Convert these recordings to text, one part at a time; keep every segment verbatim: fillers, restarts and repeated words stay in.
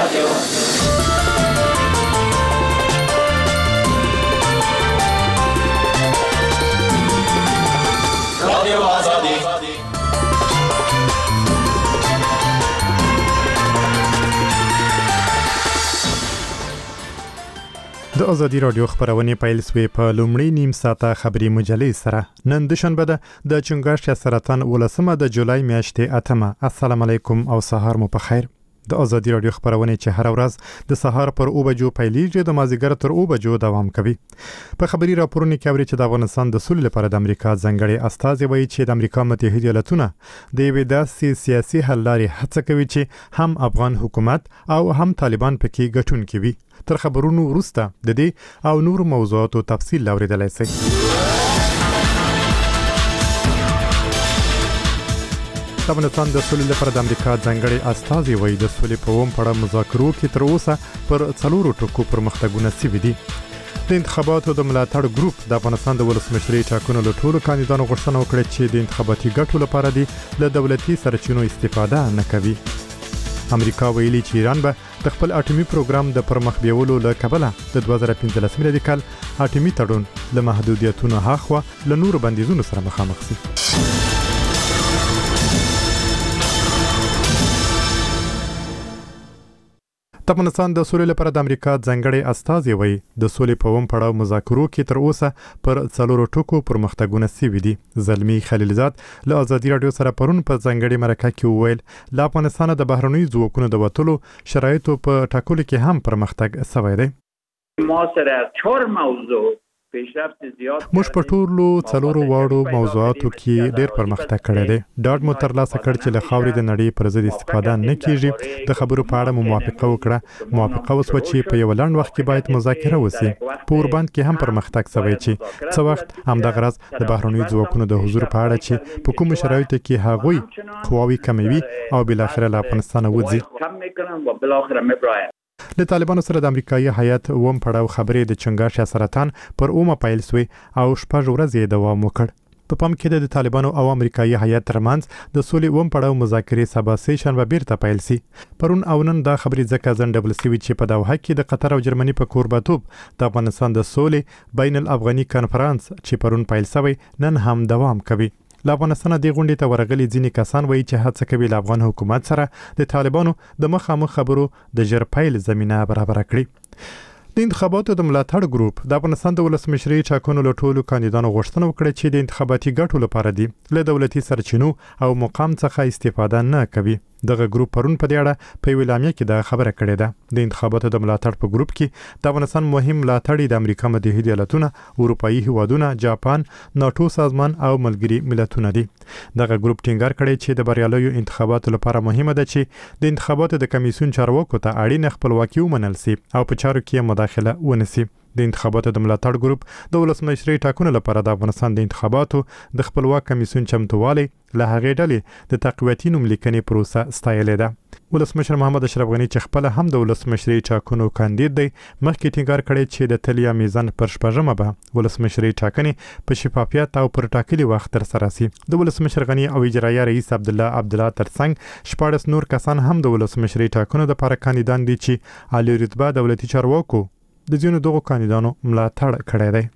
رادیو رادیو آزادی د ازادي رادیو خبرونه پیل سوې په لومړی نیم ساعته خبري مجلې سره نن دوشنبه ده د چنګاښ سرطان ولسمه د جولای میاشتې اتمه. السلام علیکم او سهار مو په خیر. د ازادي رادیو خبرونه چې هر ورځ د سهار پر او بجو پیلېږي د مازیګر تر او بجو دوام کوي. په خبري راپورونو کې اوري چې د افغانستان د سولې لپاره د امریکا ځانګړي استازي وایي چې د امریکا متحده ایالاتونه د یوې داسې سیاسي حل لارې هڅه کوي چې هم افغان حکومت او هم طالبان پکې ګټونکي وي. تر خبرونو وروسته د دې او نور موضوعاتو تفصیل لاوریدلای شئ. د افغانستان د سولې لپاره د امریکا ځانګړي استازي وایي د سولې په ووم پړه مذاکرو کې تر اوسه پر څلورو ټکو پرمختګونه شوي دي. د انتخاباتو د ملاتړ ګروپ د افغانستان د ولسمشرۍ ټاکنو له ټولو کاندیدانو غوښتنه وکړه چې د انتخاباتي ګټو لپاره دي له دولتي سرچینو استفاده نه کوي. امریکا ویلي چې ایران به د خپل اټومي پروګرام د پرمخ بیولو له کبله د دوه زره پنځلس میلادي کال اټومي تړون له محدودیتونو هاخوا له نورو بندیزونو سره مخامخ شي. د افغانستان د سولې لپاره د امریکا ځانګړي استازي وایي د سولې په ووم پړاو مذاکرو کې تر اوسه پر څلورو ټکو پرمختګونه شوي دي. زلمی خلیلزاد له ازادي رادیو سره پرون په ځانګړي مرکه کې وویل له افغانستان د بهرنیو ځواکونو د وټولو شرایطو په ټاکلو کې هم پرمختګ شوی دی. ما سره چهار موضوع پیشرفت زیات موږ په ټولو څلورو واړو موضوعاتو کې ډېر پرمختګ کړی دی. ډاډ مو ترلاسه کړ چې له خاورې د نړۍ پر ضد استفاده نه کیږي. د خبرو په اړه مو موافقه وکړه. موافقه وسوه چې په یو لنډ وخت کې باید مذاکره وشي. په اوربند کې هم پرمختګ شوی چې څه وخت همدغه راز د بهرنیو ځواکونو د حضور په اړه چې په کومو شرایطو کې هغوی قواوې کموي او بالاخره له افغانستانه وځي. د طالبانو سره د امریکایي هیات ووم پړاو خبرې د چنګاښ سرطان پر اومه پیل سوې او شپږ ورځې دوام وکړ. په پام کې د طالبانو او امریکایي هیات ترمنځ د سولې ووم پړاو مذاکرې سبا سه شنبه بیرته پیل سي. پرون او نن دا خبرې ځکه ځنډول سوي چې په دوحه کې د قطر او جرمني په کوربتوب د افغانستان د سولې بین الافغاني کنفرانس چې پرون پیل شوی نن هم دوام کوي. له افغانستان د غونډې ته ورغلي ځینې کسان وایي چې هڅه کوي له افغان حکومت سره د طالبانو د مخامخ خبرو د ژر پیل زمینه برابر کړي. د انتخاباتو د ملاتړ ګروپ د افغانستان د ولسمشرۍ ټاکنو له ټولو کاندیدانو غوښتنه وکړه چې د انتخاباتي ګټو لپاره دي له دولتي سرچینو او مقام څخه استفاده نه کوي. دغه ګروپ پرون په دې اړه په ویلامیا کې دا خبره کړې ده. د انتخاباتو د ملاتړ په ګروپ کې د افغانستان مهم ملاتړي د امریکا متحده ایالاتونه، اروپאי هیوادونه، جاپان، ناتو سازمان او ملګري ملتونه دي. دغه ګروپ ټینګار کړی چې د بریالیو انتخاباتو لپاره مهمه ده چې د انتخاباتو د کمیسیون چارواکو ته اړین خپلواکي ومنل شي او په چارو کې مداخله ونشي. د انتخاباتو د ملاتړ ګروپ د ولسمشرۍ ټاکنو لپاره د افغانستان د انتخاباتو د خپلواک کمیسیون چمتووالی له هغې ډلې د تقویتي نوملیکنې پروسه ستایلې ده. ولسمشر محمد اشرف غني چې خپل هم د ولسمشرۍ ټاکنو کاندید دی مخکې ټینګار کړی چې د تلیا میزان پر شپږمه به ولسمشرۍ ټاکنې په شفافیت او پر ټاکلي وخت ترسره شي. د ولسمشر غني او اجرایه رئیس عبدالله عبدالله ترڅنګ شپاړس نور کسان هم د ولسمشرۍ ټاکنو لپاره کاندیدان دي چې عالی رتبه دولتي چارواکو د ځینو دغو کاندیدانو ملاتړ کړی دی.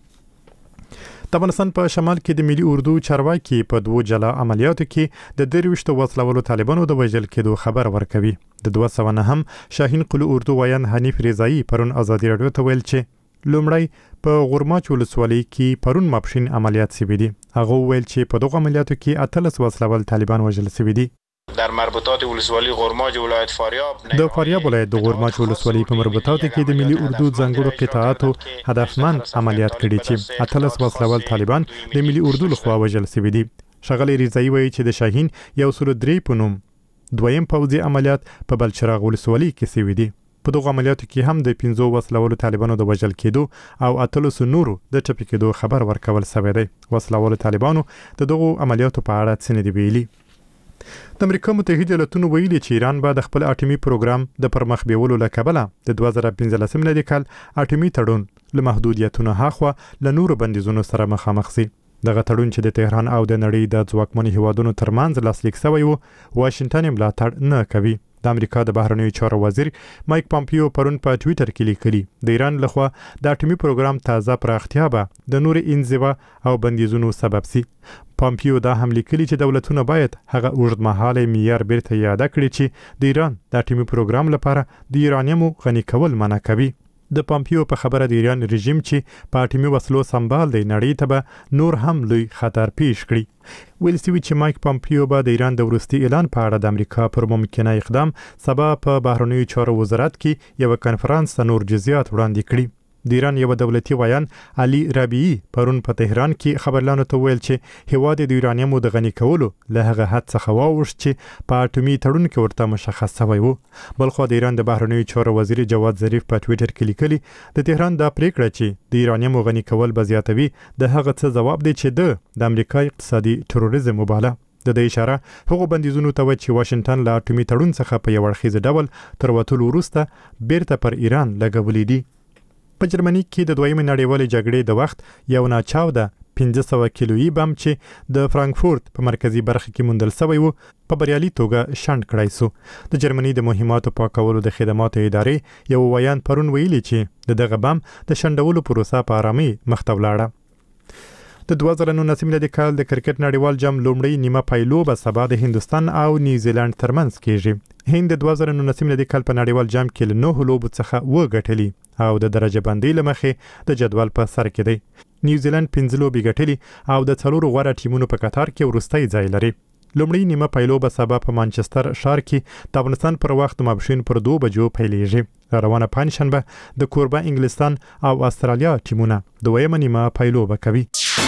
د افغانستان په شمال کې د ملي اردو چارواکي په دوه جلا عملیاتو کې د درويشت وسلوالو طالبانو د وژل کېدو خبر ورکوي. د دوه سوه نه هم شاهین قلو اردو ویان حنیف رضایی پرون ازادي رادیو ته ویل چې لومړی په غورماچ ولسوالۍ کې پرون ماپښین عملیات شوي دي. هغه ویل چې په دغه عملیاتو کې اتلس وسلوال طالبان وژل شوي دي. در مربوطات ولسوالی غورماج ولایت فاریاب د فاریاب ولایت د غورماچ ولسوالۍ په مربوطاتو کې د ملي اردو ځانګړو قطاعاتو هدفمند عملیات کړي چې اتلس وسلوال طالبان د ملي اردو لخوا وژل شوي دي. ښاغلی رضایی وایي چې د شاهین یو سل درې په نوم دویم پوځي عملیات په بلچراغ ولسوالۍ کې شوي دي. په دغه عملیاتو کې هم د پنځو وسلوالو طالبانو د وژل کېدو او اتلس نورو د ټپي کېدو خبر ورکول شوی دی. وسلوالو طالبانو د دغو عملیاتو په اړه څه نه دي ویلي. د امریکا متحده ایالاتونو ویلي چې ایران به د خپل اټومي پروګرام د پرمخ بیولو له کبله د دوه زره پنځلس میلادي کال اټومي تړون له محدودیتونو هاخوا له نورو بندیزونو سره مخامخ شي. دغه تړون چې د تهران او د نړۍ د ځواکمنو هیوادونو ترمنځ لاسلیک شوی و، واشنگټن ملاتړ نه کوي. د امریکا د بهرنیو چارو وزیر مایک پامپیو پرون په ټوئیټر کې لیکلي د ایران لخوا د اټومي پروګرام تازه پراختیا به د نور انزوا او بندیزونو سبب سي. پامپیو دا هم لیکلي چې دولتونه باید هغه اوږدمهاله معیار بیرته یاد کړي چې د ایران د اټومي پروګرام لپاره د یورانیم غني کول منع کوي. د پامپیو په خبره د ایران رژیم چې په اټومي وسلو سمبال دی نړۍ ته به نور هم لوی خطر پیښ کړي. ویل شوي چې مایک پامپیو به د ایران د وروستي اعلان په اړه د امریکا پر ممکنه اقدام سبا په بهرنیو چارو وزارت کې یو کنفرانس ته نور جزئیات وړاندې کړي. د ایران یو دولتي ویان علي ربیعي پرون په تهران کې خبرلانو ته ویل چې هیواد د یورانیم د غني کولو له هغه حد څخه واوښت چې په اټومي تړون کې ورته مشخص شوی و. بلخو د ایران د بهرنیو چارو وزیر جواد ظریف په ټوئیټر کې لیکلي د تهران دا پریکړه چې د یورانیم غني کول به زیاتوي د هغه څه ځواب دی چې د د امریکا اقتصادي تروریزم وباله. د دې اشاره هغو بندیزونو ته و چې واشنگټن له اټومي تړون څخه په یو اړخیز ډول تر وتلو وروسته بیرته پر ایران لګولې دي. په جرمني کې د دویمې نړیوالې جګړې د وخت یو ناچاوده پنځه سوه کیلویي بم چې د فرانکفورت په مرکزی برخه کې موندل شوی و په بریالي توګه شنډ کړای سو. د جرمني د مهماتو پاکولو د خدماتو ادارې یو ویان پرون ویلي چې د دغه بم د شنډولو پروسه په آرامي مخته ولاړه. د دوه زره نولسم میلادي کال د کرکټ نړیوال جام لومړی نیمه پایلوبه سبا د هندستان او نیوزیلند ترمنځ کیږي. هند د دوه زره نولسم میلادي کال په نړیوال جام کې له نهو لوبو څخه وګټلي او د درجه بندۍ له مخې د جدول په سر کې دی. نیوزیلند پنځه لوبې ګټلي او د څلورو غوره ټیمونو په کتار کې وروستی ځای لري. لومړی نیمه پایلوبه سبا په مانچستر ښار کې د افغانستان پر وخت ماپښین پر دوه بجو پیلیږي. روانه پنځشنبه د کوربه انګلستان او استرالیا ټیمونه دویمه نیمه پایلوبه کوي.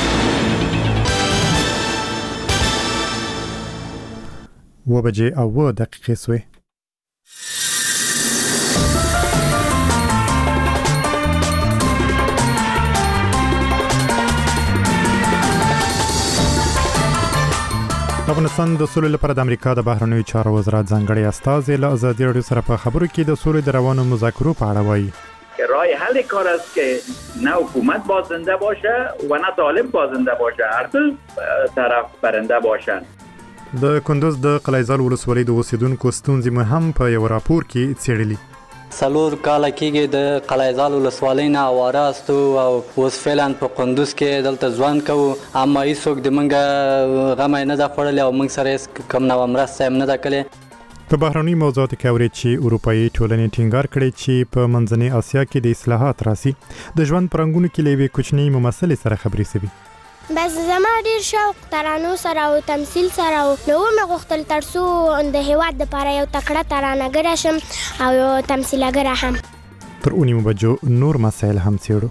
و بجې او و دقیقې سوې. افغانستان د سولې لپاره د امریکا د بهرنیو چارو وزارت ځانګړی استازی له ازادي راډیو سره په خبرو کې د سولې د روانو مذاکرو په اړه وایي. راه حل کار است که نه حکومت بازنده باشه و نه طالب بازنده باشه، هر دو طرف برنده باشن. د کندوز د قلعه‌زال ولسوالۍ د اوسیدونکو ستونزې مو هم په یو راپور کې څېړلي. څلور کاله کېږي د قلعه‌زال ولسوالۍ نه اواره استو او اوس فعلا په کندوز کې دلته ژوند کوو، اما هېڅوک د موږ غم نه ده خوړلی او موږ سره هېڅ کوم نوه مرسته هم نه ده کړې. په بهرني موضوعاتو کې اورید چې اروپایي ټولنې ټینګار کړی چې په منځنۍ اسیا کې د اصلاحات راسي. د ژوند په رنګونو کې له یوې کوچنۍ ممثلې سره خبرې شوي. بس زما ډیر شوق ترانو سره او تمثيل سره او نو مې غوښتل ترڅو د هیواد لپاره یو تکړه ترانه‌ګره شم او یو تمثیلګره هم. تر اونیمو بجو نور مسایل هم څېړو.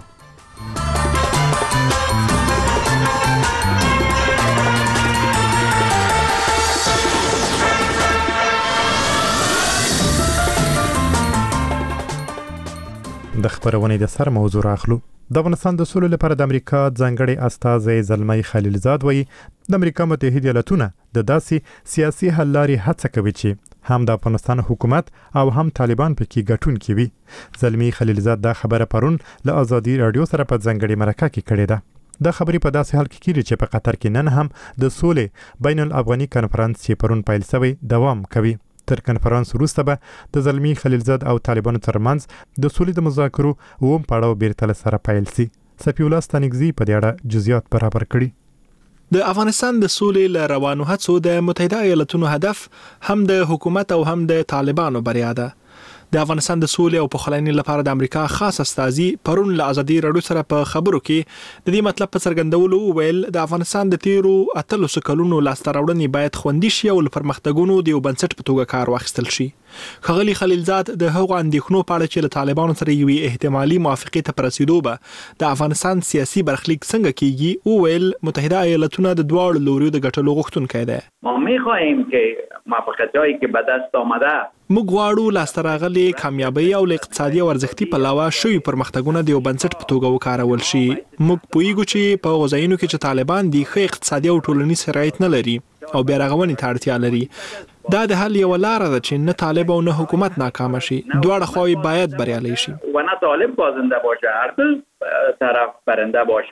د خبرونې د سر موضوع راخلو. د افغانستان د سولې لپاره د امریکا ځانګړي استازی زلمی خلیلزاد وایي د امریکا متحده ایالاتونه د داسې سیاسي حل لارې هڅه کوي چې هم د افغانستان حکومت او هم طالبان پکې ګټونکي وي. زلمی خلیلزاد دا خبره پرون له ازادي راډیو سره په ځانګړي مرکه کې کړې ده. دا خبرې په داسې حال کې کیږي چې په قطر کې نن هم د سولې بین الافغاني کنفرانس چې پرون پیل شوی دوام کوي. تر کنفرانس وروسته به د زلمی خلیلزاد او طالبانو ترمنځ د سولې د مذاکرو اوم پړاو بیرته سره پیل شي. سفی الله ستانګزی په دې اړه جزئیات برابر کړي. د افغانستان د سولې له روانو هڅو د متحده ایالاتونو هدف هم د حکومت او هم د طالبانو بریا ده. د افغانستان د سولې او پخلاینې لپاره د امریکا خاص استازي پرون له ازادي راډیو سره په خبرو کې د دې مطلب په څرګندولو ویل د افغانستان د تیرو اتلسو کلونو لاسته راوړنې باید خوندي شي او پرمختګونو د یو بنسټ په توګه کار واخیستل شي. ښاغلي خلیلزاد د هغو اندېښنو په اړه چې له طالبانو سره یوې احتمالي موافقې ته په رسېدو به د افغانستان سیاسي برخلیک څنګه کیږي وویل متحده ایالاتونه د دواړو لوریو د ګټلو غوښتونکی دی. ما می‌خواهیم که موافقت‌هایی که به دست آمده موږ غواړو لاسته راغلي کامیابی او اقتصادي او ارزښتي پلوه شوي پرمختګونه د یو بنسټ په توګه وکارول شي. موږ پوهیږو چې په هغو ځایونو کې چې طالبان دي ښه اقتصادي او ټولنیز شرایط نه لري او بیا رغونې ته اړتیا لري. دا د حل یوه لاره ده چې نه طالب او نه حکومت ناکامه شي. دواړه خواوې باید بریالۍ شي و نه طالب بازنده باشه، هر دو طرف برنده باشن.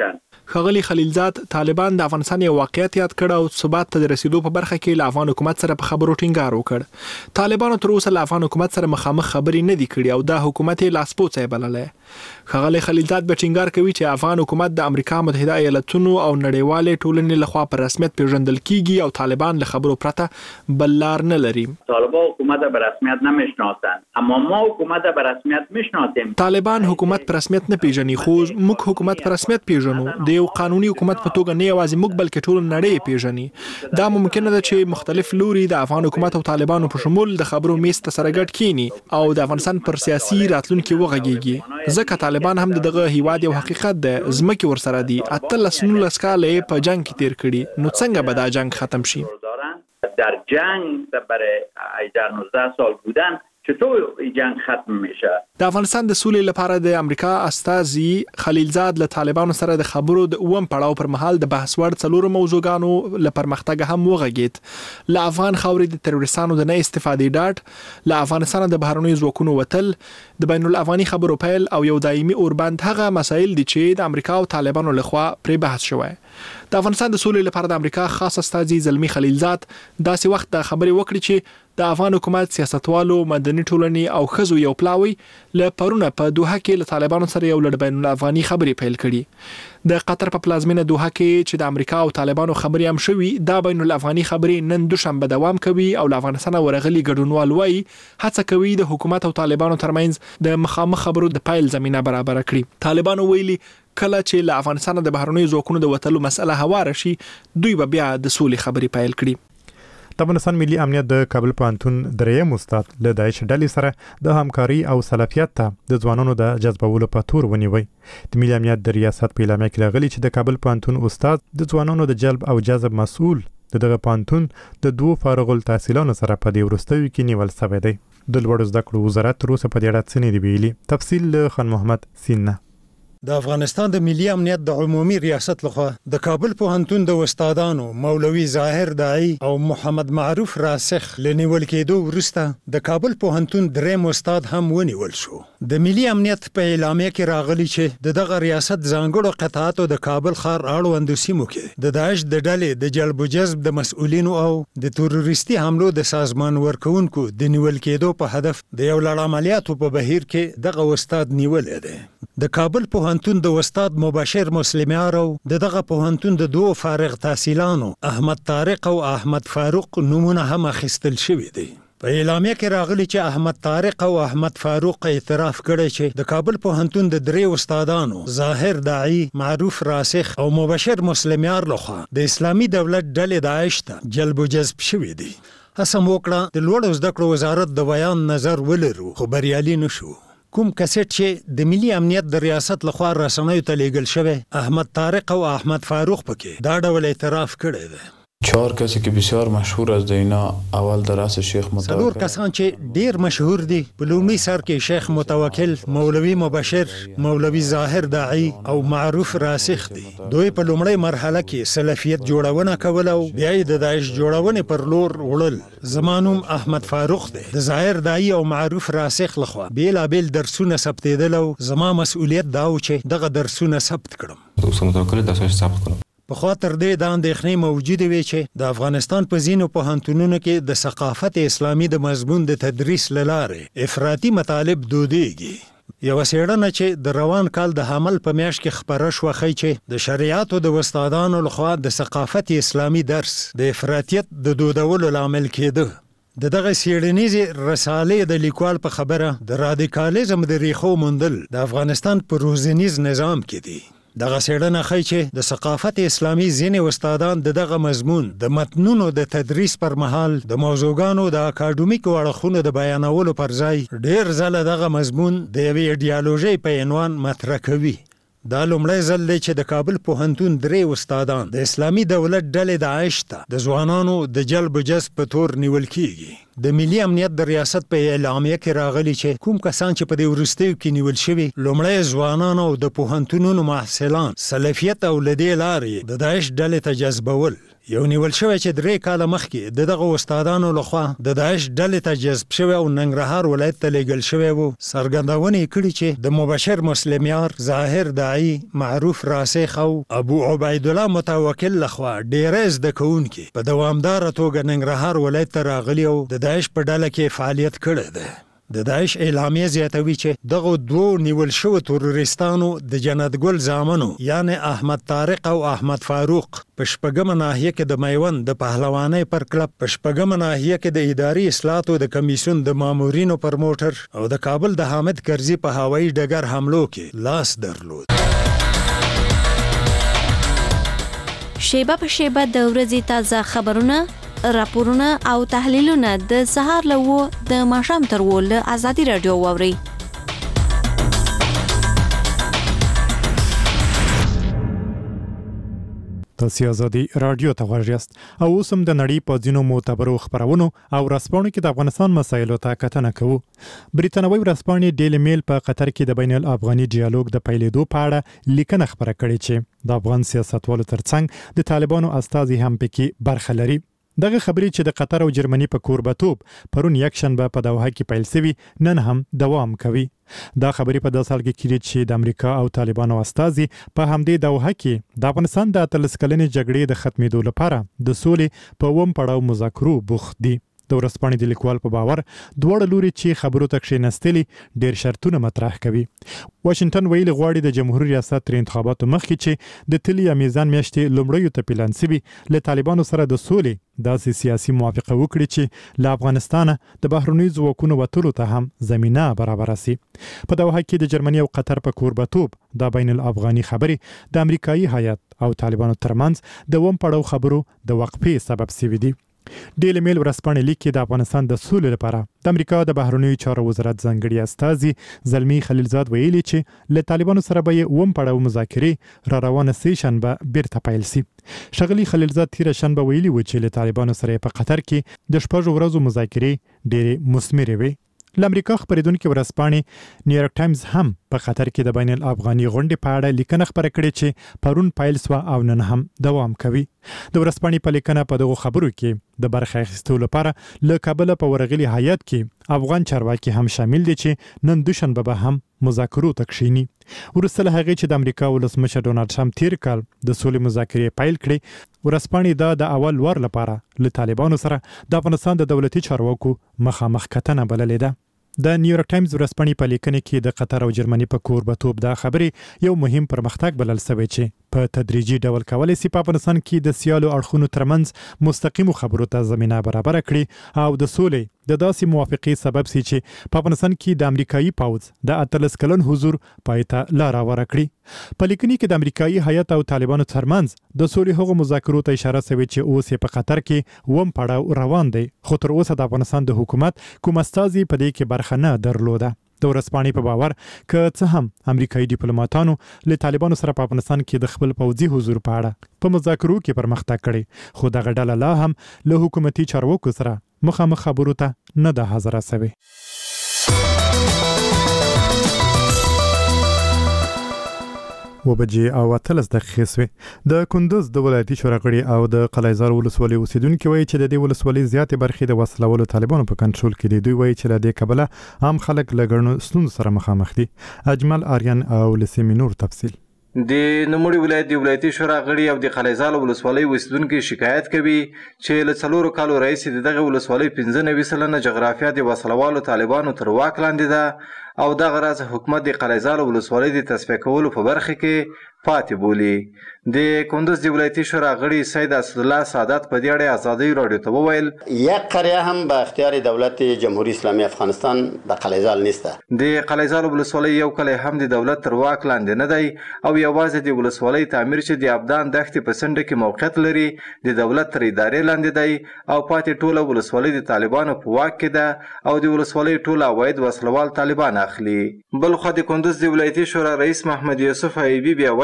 ښاغلي خلیلزاد طالبان د افغانستان یو واقعیت یاد کړ او ثبات ته رسیدو په برخه کې له افغان حکومت سره په خبرو ټینګار وکړ. طالبانو تر اوسه له افغان حکومت سره مخامخ خبرې نه دي کړې او دا حکومت یې لاسپوڅی بللی. ښاغلي خلیلزاد به ټینګار کوي چې افغان حکومت د امریکا متحده ایالتونو او نړیوالې ټولنې لخوا په رسمیت پیژندل کیږي او طالبان له خبرو پرته بل لار نه لري. طالبان حکومت به رسمیت نمیشناسند اما ما حکومت به رسمیت میشناسیم. طالبان حکومت په رسمیت نه پیژني خو موږ حکومت په رسمیت پیژنو. د یو قانوني حکومت په توګه نه یوازې موږ بلکې ټول نړۍ پیژني. دا ممکنه ده چې مختلف لوري د افغان حکومت او طالبانو په شمول د خبرو میز ته سره ګډ کینی او د افغانستان پر سیاسي راتلونکي وغږیږي. ځکه طالبان هم دغه هیواد یو حقیقت ده، ځمکې ورسره دي، اتلس نولس کاله په جنگ کې تیر کړي. نو څنګه به دا جنگ ختم شي؟ در جنگ برای هجده نوزده سال بودن چطور این جنگ ختم میشه؟ د افغانستان د سولې لپاره د امریکا استازي خلیلزاد له طالبانو سره د خبرو د اوم پړاو پر مهال د بحث وړ څلورو موضوعګانو له پرمختګ هم وغږید. له افغان خاورې د تروریستانو د نه استفادې ډاډ، له افغانستان د بهرنیو ځواکونو وتل، د بین الافغاني خبرو پیل او یو دایمي اوربند هغه مسایل دي چې د امریکا او طالبانو لخوا پرې بحث شوی. د افغانستان د سولې لپاره د امریکا خاص استازي زلمی خلیلزاد داسې وخت د خبرې وکړي چې د افغان حکومت سیاستوالو، مدني ټولنې او ښځو یو پلاوی له پرونه په دوحه کې له طالبانو سره یو لړ بین الافغاني خبرې پیل کړي. د قطر په پلازمینه دوحه کې چې د امریکا او طالبانو خبرې هم شوي، دا بین الافغاني خبرې نن دوشنبه دوام کوي او له افغانستان ورغلي ګډونوال وایي هڅه کوي د حکومت او طالبانو ترمنځ د مخامخ خبرو د پیل زمینه برابر کړي. طالبانو ویلي کله چې له افغانستان د بهرنیو ځواکونو د وتلو مسله هواره شي، دوی به بیا د سولې خبرې پیل کړي. د افغانستان ملي امنیت د کابل پوهنتون دریم استاد له داعش ډلې سره د همکاري او سلفیت ته د ځوانانو د جذبولو په تور ونیوي. د ملي امنیت د ریاست په اعلامیه کې راغلي چې د کابل پوهنتون استاد د ځوانانو د جلب او جذب مسؤل د دغه پوهنتون د دوه فارغ التحصیلانو سره په دې وروستیو کې نیول شوی دی. د لوړو زده کړو وزارت تر اوسه په دې اړه څه نه دی ویلي. تفصیل له خان محمد سینه. د افغانستان د ملي امنیت د عمومي ریاست لخوا د کابل پوهنتون د استادانو مولوي ظاهر داعی او محمد معروف راسخ لنیول کېدو وروسته د کابل پوهنتون دریم استاد هم ونیول شو. د ملي امنیت په اعلامیه کې راغلي چې د دغه ریاست ځانګړو قطعاتو د کابل ښار اړوندو سیمو کې د داعش د ډلې د جلب و جذب د مسؤلینو او د تروریستي حملو د سازمان ورکوونکو د نیول کېدو په هدف د یو لړ عملیاتو په بهیر کې دغه استاد نیولې ده. د کابل پوهنتون د استاد مبشر مسلمیار او د دغه پوهنتون د دوه فارغ تحصیلانو احمد طارق او احمد فاروق نمونه هم اخیستل شوی دی. په اعلامیه کې راغلی چې احمد طارق او احمد فاروق اعتراف کړی چې د کابل پوهنتون د درې استادانو ظاهر داعی، معروف راسخ او مبشر مسلمیار لخوا د اسلامي دولت ډلې داعش ته جلب و جذب شوی دی. هڅه وکړه د لوړو زده کړو وزارت د بیان نظر ولرو خو بریالي نشو. کوم کسټ چې د ملي امنیت د ریاست لخوا رسنیو ته لیږل شوی، احمد طارق او احمد فاروق پکې دا ډول اعتراف کړی دی. چهار کسی که بسیار مشهور از دینا اول در رأس شیخ متوکل، څلور کسان چې ډیر مشهور دي په لومړي سر کې شیخ متوکل، مولوي مبشر، مولوي ظاهر داعی او معروف راسخ دي. دوی په لومړی مرحله کې سلفیت جوړونه کول او بیا د داعش جوړونې پر لور وړل. زمانوم احمد فاروق دی. د ظاهر داعی او معروف راسخ لخوا بیلابیل درسونه ثبتېدل او زما مسؤلیت دا و چې دغه درسونه ثبت کړم. دوست متوکل درسونه ثبت کړم. په خاطر دې د اندېښنې موجوده وي چې د افغانستان په ځینو پوهنتونونو کې د ثقافت اسلامي د مضمون د تدریس له لارې افراطي مطالب دودیږي. یوه څېړنه چې د روان کال د حمل په میاشت کې خپره شوه ښیي چې د شریعتو د استادانو لخوا د ثقافت اسلامي درس د افراطیت د دودولو لامل کېده. د دغه څېړنیزې رسالې د لیکوال په خبره د رادیکالیزم د ریښو موندل د افغانستان په روزنیز نظام کې دي. دغه څېړنه ښیي چې د ثقافت اسلامي ځینې استادان د دغه مضمون د متنونو د تدریس پر مهال د موضوعګانو د اکاډمیکو اړخونو د بیانولو پر ځای ډېر ځله دغه مضمون د یوې ایډیالوژۍ په عنوان مطرح کوي. دا لومړی ځل دی چې د کابل پوهنتون درې استادان د اسلامي دولت ډلې داعش ته د ځوانانو د جلب و جذب په تور نیول کیږي. د ملي امنیت د ریاست په اعلامیه کې راغلي چې کوم کسان چې په دې وروستیو کې نیول شوي لومړی ځوانان او د پوهنتونونو محصلان سلفیت او لدې لارې د داعش ډلې ته جذبول. یو نیول شوی چې درې کاله مخکې د دغه استادانو لخوا د داعش ډلې ته جذب شوی او ننګرهار ولایت ته لیږل شوی وو. څرګندونه یې کړې چې د مبشر مسلمیار، ظاهر داعی، معروف راسخ او ابو عبید الله متوکل لخوا ډېر زده کوونکي په دوامداره توګه ننګرهار ولایت ته راغلي او د داعش په ډله کې فعالیت کړی دی. د داعش اعلامیه زیاتوي چې دغه دوه نیول شوو تروریستانو د جنت ګل زامنو یعنی احمد طارق او احمد فاروق په شپږمه ناحیه کې د میوند د پهلوانۍ پر کلب، په شپږمه ناحیه کې د اداري اصلاحاتو د کمیسیون د مامورینو پر موټر او د کابل د حامد کرزي په هوایي ډګر حملو کې لاس درلود. شیبه په شیبه د ورځې تازه خبرونه، راپورونه او تحلیلونه د سهار له و د ماښام تر و له ازادي رادیو واوري. تاسو ازادي رادیو ته غوږ یاست او اوس هم د نړۍ په ځینو معتبرو خبرونو او رسپانو کې د افغانستان مسایلو ته کتنه کوو. بریتانوي ورسپانې ډیلی میل په قطر کې د بین الافغاني ډیالوګ د پیلېدو په اړه لیکنه خبره کړې چې د افغان سیاستوالو ترڅنګ د طالبانو استازي هم پکې برخه لري. دغه خبرې چې د قطر او جرمني په کوربتوب پرون یک شنبه په دوحه کې پیل شوي نن هم دوام کوي. دا خبرې په داسې حال کې کېږي چې د امریکا او طالبانو استازي په همدې دوحه کې د افغانستان د اتلس کلنې جګړې د ختمېدو لپاره د سولې په اووم پړاو مذاکرو بوخت دي. د ورځپاڼې د لیکوال په باور دواړه لوري چې خبرو ته کښېنستلي ډېر شرطونه مطرح کوي. واشنگټن ویلي غواړي د جمهوریت ریاست تر انتخاباتو مخکې چې د تلې یا میزان میاشتې لومړیو ته پلان شوي له طالبانو سره د سولې داسې سیاسي موافقه وکړي چې له افغانستانه د بهرنیو ځواکونو وتلو ته هم زمینه برابره شي. په دوحه کې د جرمني او قطر په کوربتوب د بین الافغاني خبرې د امریکایي هیات او طالبانو ترمنځ د اووم پړاو خبرو د وقفې سبب شوي دي. ډیلی میل ورځپاڼې لیکي د افغانستان د سولې لپاره د امریکا د بهرنیو چارو وزارت ځانګړي استازي زلمی خلیلزاد ویلي چې له طالبانو سره به یې اووم پړاو مذاکرې را روانه سې شنبه بیرته پیل شي. ښاغلي خلیلزاد تیره شنبه ویلي و چې له طالبانو سره په قطر کې د شپږو ورځو مذاکرې ډېرې مثمرې وي. له امریکا خبرېدونکې ورځپاڼې نیویارک ټایمز هم په قطر کې د بین الافغاني غونډې په اړه لیکنه خپره کړې چې پرون پیل شوه او نن هم دوام کوي. د ورځپاڼې په لیکنه په دغو خبرو کې د برخه اخیستو لپاره له کابله په ورغلي هیات کې افغان چارواکي هم شامل دي چې نن دوشنبه به هم مذاکرو ته کښیني. وروسته له هغې چې د امریکا ولسمشر ډونالډ ټرمپ تیر کال د سولې مذاکرې پیل کړې، ورځپاڼې دا د اول وار لپاره له طالبانو سره د افغانستان د دولتي چارواکو مخامخ کتنه بللې ده. د نیویارک ټایمز ورځپاڼې په لیکنه کې د قطر او جرمني په کوربتوب دا خبرې یو مهم پرمختګ بلل شوی چې په تدریجي ډول کولی شي په افغانستان کې د سیالو اړخونو ترمنځ مستقیمو خبرو ته زمینه برابره کړي او د سولې د داسې موافقې سبب شي چې په افغانستان کې د امریکایي پوځ د اتلس کلن حضور پای ته لار هواره کړي. په لیکنې کې د امریکایي هیات او طالبانو ترمنځ د سولې هغو مذاکرو ته اشاره شوې چې اوس یې په قطر کې اووم پړاو روان دی، خو تر اوسه د افغانستان د حکومت کوم استازي په دې کې برخه نه درلوده. د ورځپاڼې په باور که څه هم امریکایي ډیپلوماټانو له طالبانو سره په افغانستان کې د خپل پوځي حضور په اړه په مذاکرو کې پرمختګ کړي، خو دغه ډله لا هم له حکومتي چارواکو سره مخامخ خبرو ته نه ده حاضره شوې. و بجې او اتلس دقیقې سوې. د کندوز د ولایتي شورا غړي او د قلعهزار ولسوالۍ اوسیدونکي وایي چې د دې ولسوالۍ زیاتې برخې د وسلوالو طالبانو په کنټرول کې دي. دوی وایي چې له دې کبله عام خلک له ګڼو ستونزو سره مخامخ دي. اجمل آریان او لسیمې نور تفصیل. د نوموړي ولایت د ولایتي شورا غړي او د قلعهزار ولسوالۍ اوسیدونکي شکایت کوي چې له څلورو کالو راهیسې د دغه ولسوالۍ پنځه نوي سلنه جغرافیه د وسلوالو طالبانو تر واک لاندې ده او دغه راز حکومت د قلعهزار ولسوالۍ د تصفیه کولو په برخه کې پاتې بولي. د کندوز د ولایتي شورا غړي سید اسدالله سعادت په دې اړه ازادي رادیو ته وویل یک قریه هم به اختیار دولت جمهوری اسلامی افغانستان د قلعهزار نیسته. د قلعهزار ولسوالۍ یو کلی هم د دولت تر واک لاندې نه دی او یوازې د ولسوالۍ تعمیر چې د ابدان دښتې په څنډه کې موقعیت لري د دولت تر ادارې لاندې دی او پاتې ټوله ولسوالۍ د طالبانو په واک کې ده او د ولسوالۍ ټول عواید وسلوال طالبان اخلي. بل خو د کندوز د ولایتي شورا رئیس محمد یوسف ایوبی بیا وایي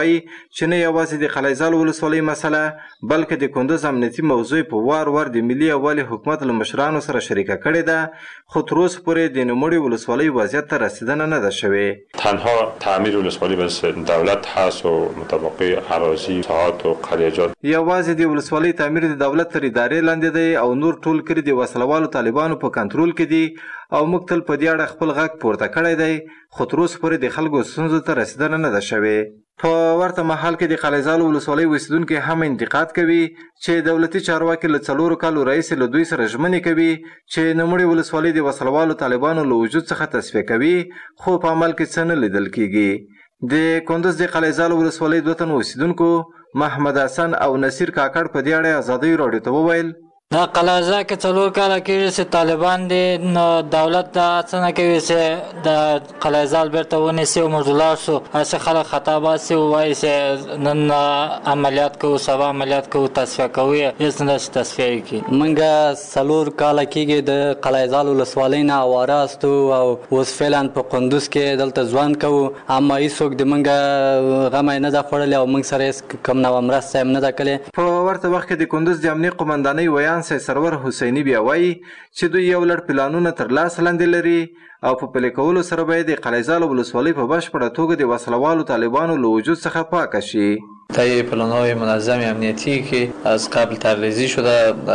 وایي چې نه یوازې د قلعهزال ولسوالۍ مسله بلکې د کندز امنیتي موضوع په وار وار د ملي یووالي حکومت له مشرانو سره شریکه کړې ده، خو تر اوسه پورې د نوموړې ولسوالۍ وضعیت ته رسیدنه نه ده شوې. تنها تعمیر ولسوالی بس دولت هست و مطابقه اراضی ساعات و قلیجات. یوازې د ولسوالۍ تعمیر د دولت تر ادارې لاندې دی او نور ټول کړي د وسلوالو طالبانو په کنټرول کې دي او موږ تل په دې اړه خپل غږ پورته کړی دی، خو تر اوسه پورې د خلکو ستونزو ته رسیدنه نه ده شوې. په ورته مهال کې د قلعهزال ولسوالۍ اوسیدونکي هم انتقاد کوي چې دولتي چارواکي له څلورو کالو راهیسې له دوی سره ژمنې کوي چې نوموړې ولسوالۍ د وسلوالو طالبانو له وجود څخه تصفیه کوي، خو په عمل کې څه نه لیدل کیږي. د کندز د قلعهزال ولسوالۍ دوه تن اوسیدونکو محمد حسن او نصیر کاکړ په دې اړه ازادۍ راډیو ته وویل دا قلعهزال کې څلور کاله کېږي چې طالبان دي، نو دولت دا څه نه کوي چې د قلعهزال بیرته ونیسي او موږ ولاړ شو. هسې خلک خطا باسي ووایي چې نن عملیات کوو، سبا عملیات کوو، تصفیه کوو، هېڅ نه داسې تصفیه یې کړي. موږ څلور کاله کېږي د قلعهزال ولسوالۍ نه اواره استو او اوس فعلا په قندوز کې دلته ژوند کوو، اما هېڅوک د موږ غمی نه ده خوړلې او موږ سره هېڅ کوم نوه مرسته هم نه ده کړې. په ورته وخت کې د کندوز د امنیې قمندانۍ ویان سید سرور حسیني بیا وایي چې دوی یو لړ پلانونه تر لاس لاندې لري او په پلي کولو سره به د قلعهزال ولسوالۍ په بشپړه توګه د وسلوالو طالبانو له وجود څخه پاکه شي. تهیه پلان‌های منظم امنیتی که از قبل طرحریزی شده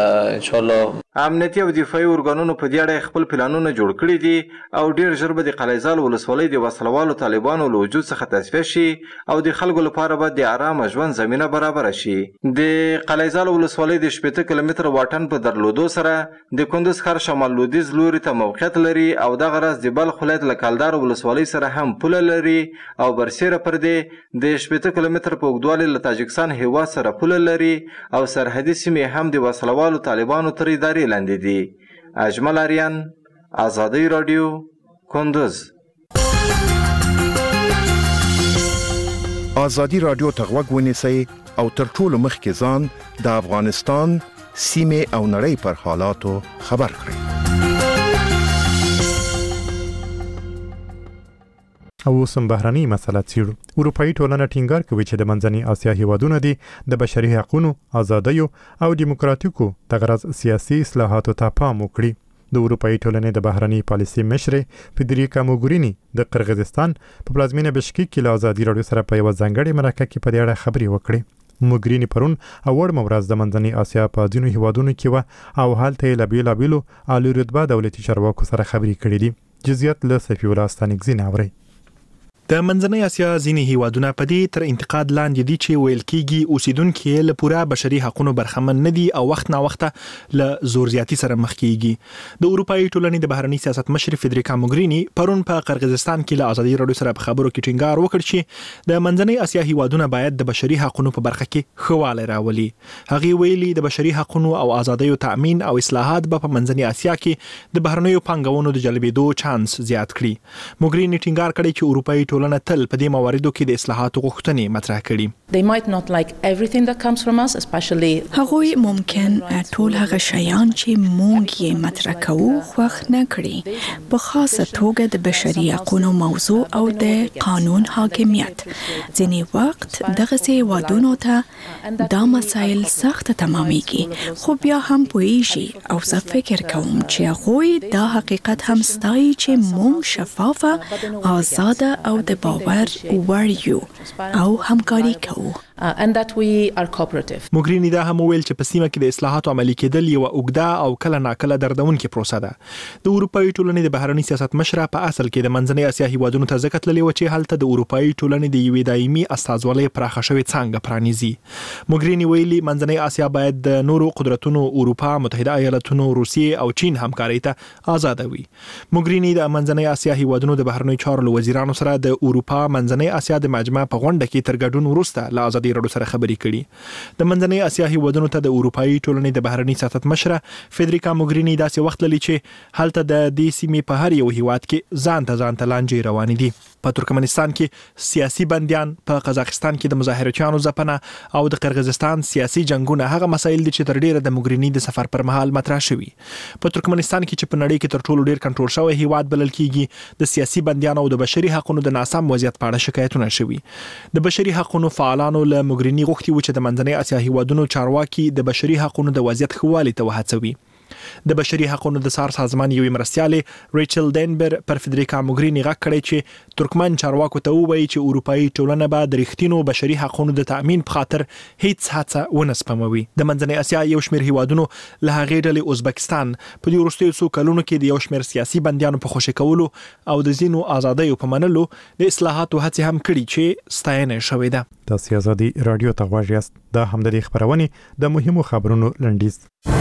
انشالله امنیتي او دفاعي ارګانونو په دې اړه خپل پلانونه جوړ کړي دي او ډیر ژر به د قلعهزال ولسوالۍ د وسلوالو طالبانو له وجود څخه تصفیه شي او د خلکو لپاره به د آرام ژوند زمینه برابر شي. د قلعهزال ولسوالۍ د شپږ کیلومتره واټن په درلودو سره د کندز ښار شمال لویدیځ لوري ته موقعیت لري او دغه راز د بلخ ولایت له کلدار ولسوالۍ سره هم پوله لري او برسیره پر دې د شپږ کیلومتره په اوږدوالي له تاجکستان هیواد سره پوله لري او سرحدي سیمې هم د وسلوالو طالبانو تر ادارې لاندې دي. اجمل اریان، ازادۍ راډیو، کندز. ازادي راډیو ته غوږ ونیسئ او تر ټولو مخکې ځان د افغانستان سیمې او نړۍ پر حالاتو خبر کړئ. او اوسم بهرنۍ مسله څیړو. اروپایي ټولنه ټینګار کوي چې د منځنۍ اسیا هیوادونه دي د بشري حقوقو، ازادیو او دیموکراتیکو تغرض سیاسي اصلاحاتو ته پام وکړي. د اروپایي ټولنې د بهرنۍ پالیسي مشرې فدریکا موګورینی د قرغیزستان په پلازمینه بشکیک کې له ازادي راډیو سره په یو ځانګړي مرکه کې په دې اړه خبرې وکړې. موګورینی پرون اوړ مورز د منځنۍ اسیا په ځینو هیوادونو کې و او هلته یې له بیلابیلو اعلی رتبه دولتي چارواکو سره خبرې کړې دي. جزئیات له صفی الله ستانکزي اوري. د منځنۍ اسیا ځینې هیوادونه په دې تر انتقاد لاندې دي چې ویل کېږي اوسیدونکي له پوره بشري حقوقو برخمن نه دي او وخت نا وخت له زور زیاتی سره مخ کېږي. د اروپایي ټولنې د بهرنی سیاست مشر فدریکا موګورینی پرون په قرغیزستان کې له ازادي راډیو سره په خبرو کې ټینګار وکړ چې د منځنۍ اسیا هیوادونه باید د بشري حقوقو په برخه کې خواله راولي. هغه ویلي د بشري حقوقو او ازادیو تأمین او اصلاحات په منځنۍ اسیا کې د بهرنیو پانګونو د جلبېدو چانس زیات کړي. موګورینی ټینګار کړی چې اروپایي ټولنه تل په دې مواردو کې د اصلاحاتو غوښتنې مطرح کړي. They might not like everything that comes from us, especially هغوی ممکن ټول هغه شیان چې موږ یې مطرح کوو خوښ نه کړي، په خاصه توګه د بشري حقوقو موضوع او د قانون حاکمیت. ځینې وخت دغه هیوادونو ته دا مسایل سخت تمامېږي، خو بیا هم پوهیږي او زه فکر کوم چې هغوی دا حقیقت هم ستایي چې موږ شفافه، آزاده او د باور وړ یو او همکاري کوو. Uh, and that we are cooperative. موګرینی دا هم ویل چې په سیمه کې د اصلاحاتو عملي کېدل یو اوږده او کله ناکله دردونکې پروسه ده. د اروپایي ټولنې د بهرنی سیاست مشره په اصل کې د منځنۍ اسیا هیوادونو ته ځکه تللې و چې هلته د اروپایي ټولنې د یوې دایمي استازولۍ پراخه شوې څانګه پرانیزي. موګرینی ویلي منځنۍ اسیا باید د نورو قدرتونو اروپا، متحده ایالاتونو، روسیې او چین همکارۍ ته آزاد وي. موګرینی د منځنۍ اسیا هیوادونو د بهرنی چارو وزیرانو سره د اروپا منځنۍ اسیا د مجمع په غونډه کې تر ګډون وروسته له ازادي راډیو سره خبرې کړي. د منځنۍ اسیا هیوادونو ته د اروپאי ټولنې د بهرنی سیاست مشره فدریکا موګرینی داسې وخت لري چې هلته د دې سیمې په هر یو هیواد کې ځان ته ځان ته لانجې روانې دي. په ترکمنستان کې سیاسي بنديان، په قزاقستان کې د مظاهرچیانو ځپنه او د قرغیزستان سیاسي جنگونه هغه مسایل دي چې تر ډیره د موګرینی د سفر پر مهال مطرح شوي. په ترکمنستان کې چې په نړۍ کې تر ټولو ډیر کنټرول شوی هیواد بلل کیږي، د سیاسي بنديانو او د بشري حقوقو د ناسم وضعیت په اړه شکایتونه شوي. د بشري حقوقو فعالانو له موګرینی غوښتي و چې د منځنۍ اسیا هیوادونو چارواکي د بشري حقوقو د وضعیت ښه والي ته وهڅوي. د بشري حقوقو د سار سازمان یوې مرستیالې ریچل دینبر پر فدریکا موګرینی غږ کړی چې ترکمن چارواکو ته ووایي چې اروپאי ټولنه به د رښتینو بشري حقوقو د تأمین په خاطر هیڅ هڅه ونه سپموي. د منځنۍ اسیا یو شمېر هیوادونو له هغې ډلې ازبکستان په دې وروستیو څو کلونو کې د یو شمېر سیاسي بندیانو په خوشي کولو او د ځینو آزادیو په منلو د اصلاحاتو هڅې هم کړي چې ستاینه شوې ده. تاسو ازادي رادیو ته غواړئ یاست. دا هم د خبرونه د مهمو خبرونو لنډیز.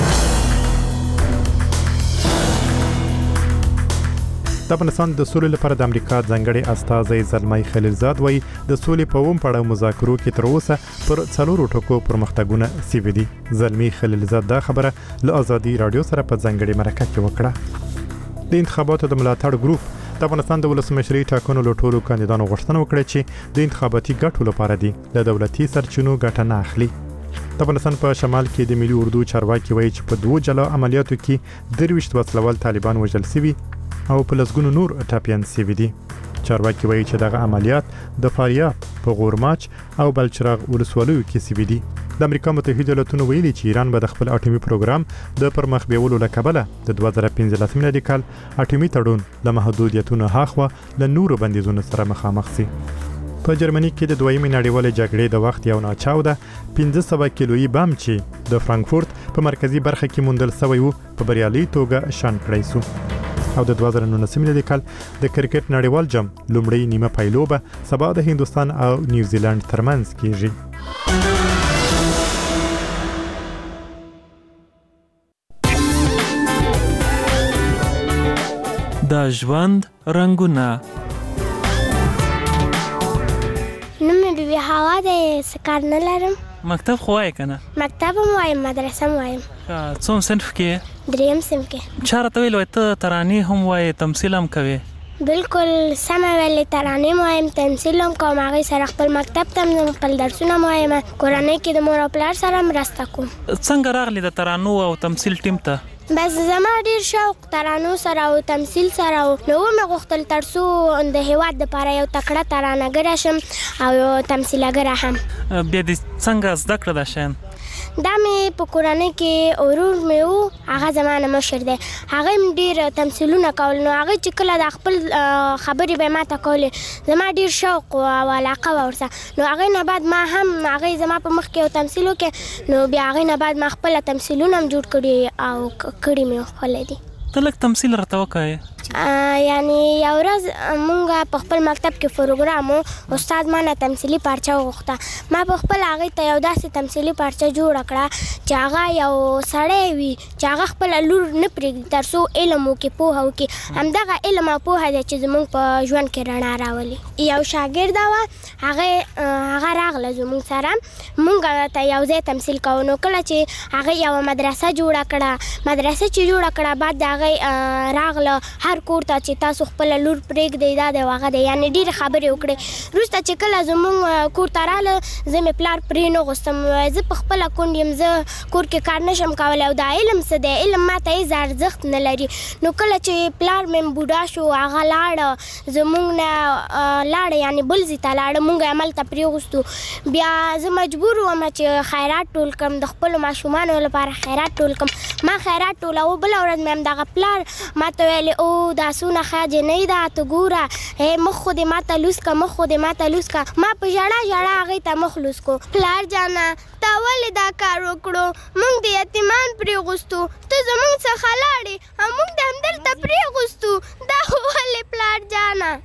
د افغانستان د سولې لپاره د امریکا ځانګړي استازی زلمي خلیلزاد وایي د سولې په اوم پړاو مذاکرو کې تر اوسه پر څلورو ټکو پرمختګونه سوي دي. زلمي خلیلزاد دا خبره له ازادي رادیو سره په ځانګړي مرکه کې وکړه. د انتخاباتو د ملاتړ ګروپ د افغانستان د ولسمشرۍ ټاکنو له ټولو کاندیدانو غوښتنه وکړه چې د انتخاباتي ګټو لپاره دي د دولتي سرچینو ګټه نه اخلي. د افغانستان په شمال کې د ملي اردو چارواکي وایي چې په دوه جلا عملیاتو کې درويشت وسلوال طالبان وژل شوي او په لسګونو نور ټاپیان سوي دي. چارواکي وایي چې دغه عملیات د فاریاب په غورماچ او بلچراغ ولسوالیو کې سوي دي. د امریکا متحده ایالاتونو ویلي چې ایران به د خپل اټومي پروګرام د پرمخ بیولو لکبله د دوه زره پنځلس میلادي کال اټومي تړون له محدودیتونو هاخوا له نورو بندیزونو سره مخامخ شي. په جرمني کې د دویمې نړیوالې جګړې د وخت یو ناچاو ده پنځه سوه کیلویي بم چې د فرانکفورت په مرکزی برخه کې موندل شوی و په بریالي توګه شان کړی شو. او د دوه زره نولس میلادي کال د کرکټ نړیوال جام لومړی نیمه پایلوبه سبا د هندستان او نیوزیلند ترمنځ کیږي. د ژوند رنگونه. نوم مې بیبي حوا دی، څه کار نه لرم. مکتب خو وایې که نه؟ مکتب هم وایم، مدرسه هم وایم. څوم صنف کې؟ دریم صنف کې. چا راته ویل وایي ته ترانې هم وایې، تمثیل هم کوې؟ بالکل سمه ویلې، ترانې هم وایم، تمثیل هم کوم. هغې سره خپل مکتب ته هم خپل درسونه هم وایم. کورنۍ کې د مور او پلار سره مرسته کوم. څنګه راغلی د ترانو او تمثیل ټیم ته؟ بس زما ډیر شوق ترانو سره او تمثیل سره و، نو مې غوښتل تر څو د هیواد دپاره یو تکړه ترانهګره شم او یو تمثیلګره هم. بیا دې څنګه زده کړه دا شیان؟ دا مې په کورنۍ کې ورور مې و، هغه زما نه مشر دی، هغه هم ډېر تمثیلونه کول. نو هغه چې کله د خپل خبرې به یې ما ته کولې، زما ډېر شوق او علاقه وه ورسره. نو هغې نه بعد ما هم هغې زما په مخ کې یو تمثیل وکړې، نو بیا هغې نه بعد ما خپله تمثیلونه هم جوړ کړي او کړي مې خپله دي. ته لږ تمثیل راته وکړې. یعنی یو ورځ مونږ په خپل مکتب کې پروګرام و، استاد ما نه تمثیلي پارچه وغوښته. ما په خپل هغې ته یو داسې تمثیلي پارچه جوړه کړه چې هغه یو سړی وي چې هغه خپله لور نه پرېږدي تر څو علم وکړي، پوهه وکړي. همدغه علم او پوهه دی چې زموږ په ژوند کې رڼا راولي. یو شاګرده وه، هغې هغه راغله زموږ سره، مونږ ته یو ځای تمثیل کوو. نو کله چې هغې یوه مدرسه جوړه کړه، مدرسه چې جوړه کړه بعد د هغې راغله هر کور ته چې تاسو خپله لور پرېږدئ، دا دی او هغه دی، یعنې ډېرې خبرې وکړې. وروسته چې کله زموږ کور ته راغله، زه مې پلار پرې نه غوښتم، زه په خپله کونډ یم، زه کور کې کار نه شم کولی او دا علم څه دی، علم ما ته هېڅ ارزښت نه لري. نو کله چې پلار مې بوډا شو، هغه لاړه زموږ نه لاړه، یعنې بل ځای ته لاړه، مونږ یې هملته پرېغوستو. بیا زه مجبور وم چې خیرات ټول کړم، د خپلو ماشومانو لپاره خیرات ټول کړم. ما خیرات ټولاوه، بله ورځ مې همدغه پلار ما ته ویلې او دا څونه ښه جنۍ ده، ته ګوره مخ خو دې ما ته لوس که، مخ خو دې ما ته لوس که. ما په ژړا ژړا هغې ته مخ لوس کو. پلار جانه تا ولې دا کار وکړو؟ موږ د یتیمان پرېغوستو، ته زموږ څخه لاړې او موږ د همدلته پرېغوستو، دا خو ولې پلار جانه؟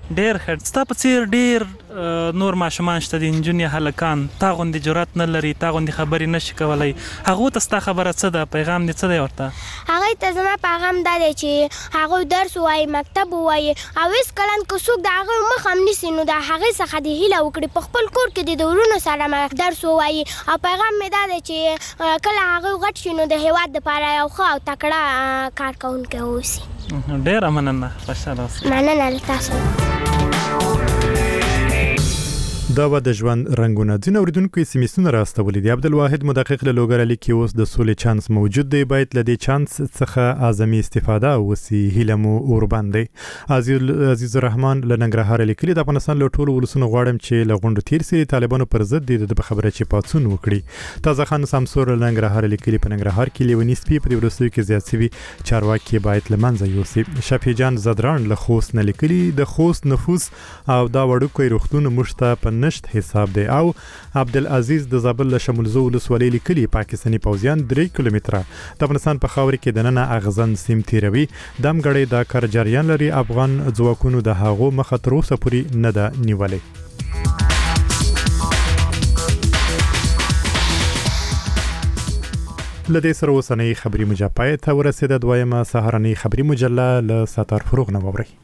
ډیر ښه ستا په څیر ډیر نور ماشومان شته دي نجونې هلکان تا غوندې جرأت نه لري تا غوندې خبرې نشي کولی هغو ته ستا خبره څه ده پیغام دې څه دی ورته هغوی ته زما پیغام دا دی چې هغوی درس ووایي مکتب ووایي او هېڅکله که څوک د هغوی مخ هم نیسي نو د هغې څخه دې هیله وکړي په خپل کور کې د ورونو سره درس ووایي او پیغام مې دا دی چې کله هغوی غټ شي نو د هېواد دپاره یو ښه او تکړه کار کوونکی واوسي ډېره مننه خوشحاله اوسئ مننه له تاسو دا و د ژوند رنگونه ځینې اوریدونکو یې سمیسونه راستولي دي عبدالواحد مدقق له لوګر لیکي اوس د سولې چانس موجود دی باید له دې چانس څخه اعظمي استفاده وسی هیله مو اوربند دی عزیز الرحمن له ننګرهار لیکلي د افغانستان له ټولو ولسونو غواړم چې له غونډو تیر سي طالبانو پر ضد دي د خبره چې پاتون وکړي تازه خان سمسور له ننګرهار لیکلي په ننګرهار کې لیونی سپي په ورسوي کې زیات سوي چارواکي باید لمنځه یوسي شفیع جان زدران له خوست نه لیکلي د خوست نفوس او دا وړوکی روغتون مشته په نشت حساب دی او عبدالعزیز د زابل له شمولزو ولسوالۍ لیکلي پاکستاني پوځیان درې کیلومتره د افغانستان په خاورې کې دننه اغزن سیم تیروي دم غړي دا کار جریان لري افغان ځواکونو د هغو مخه تر اوسه پورې نه ده نیولې لدې سره اوسنۍ خبري مجله پای ته ورسېده دویمه سهارنۍ خبري مجله له ستار فروغ نه ووري